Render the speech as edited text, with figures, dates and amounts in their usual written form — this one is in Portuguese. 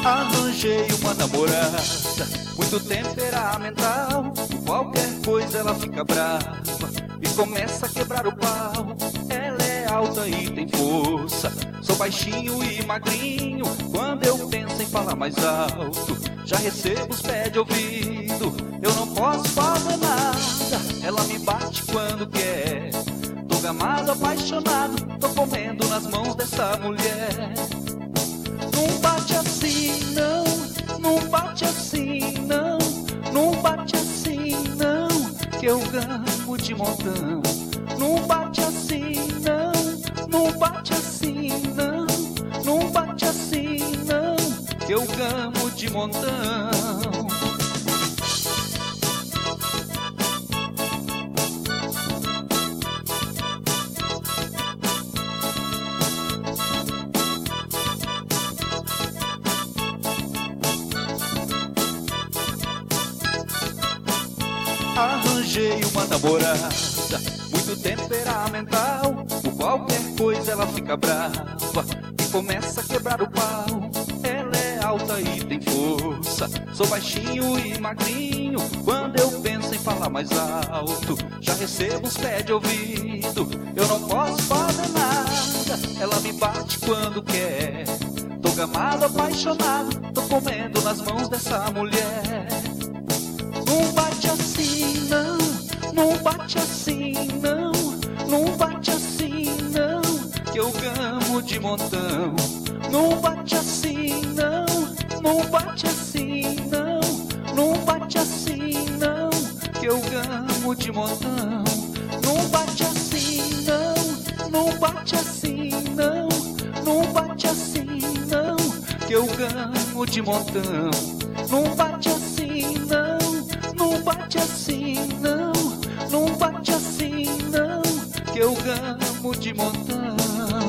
Arranjei uma namorada muito temperamental. Qualquer coisa ela fica brava e começa a quebrar o pau. Ela é alta e tem força, sou baixinho e magrinho. Quando eu penso em falar mais alto, já recebo os pés de ouvido. Eu não posso fazer nada, ela me bate quando quer. Tô gamado, apaixonado, tô comendo nas mãos dessa mulher. Não bate assim não, não bate assim não, não bate assim não, que eu gamo de montão. Não bate assim não, não bate assim não, não bate assim não, que eu gamo de montão. Arranjei uma namorada muito temperamental. Por qualquer coisa ela fica brava e começa a quebrar o pau. Ela é alta e tem força, sou baixinho e magrinho. Quando eu penso em falar mais alto, já recebo uns pés de ouvido. Eu não posso fazer nada, ela me bate quando quer. Tô gamado, apaixonado, tô comendo nas mãos dessa mulher. Não bate assim não, não bate assim não, não bate assim não, que eu gamo de montão. Não bate assim não, não bate assim não, não bate assim não, que eu gamo de montão. Não bate assim não, não bate assim não, não bate assim não, que eu gamo de montão. Não bate assim não, não bate assim não, não bate assim não, que eu gamo de montão.